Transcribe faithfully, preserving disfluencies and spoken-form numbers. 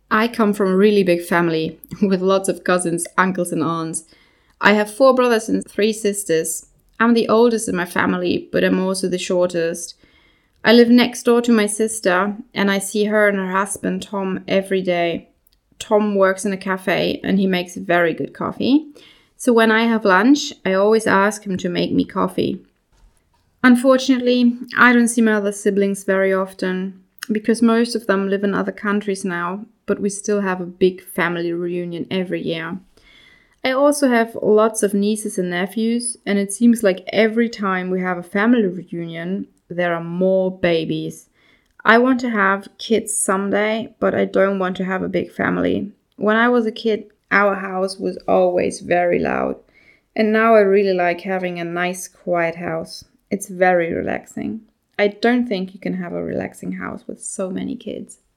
I come from a really big family with lots of cousins, uncles, and aunts. I have four brothers and three sisters. I'm the oldest in my family, but I'm also the shortest. I live next door to my sister, and I see her and her husband, Tom, every day. Tom works in a cafe, and he makes very good coffee. So when I have lunch, I always ask him to make me coffee. Unfortunately, I don't see my other siblings very often because most of them live in other countries now, but we still have a big family reunion every year. I also have lots of nieces and nephews, and it seems like every time we have a family reunion, there are more babies. I want to have kids someday, but I don't want to have a big family. When I was a kid, our house was always very loud, and now I really like having a nice, quiet house. It's very relaxing. I don't think you can have a relaxing house with so many kids.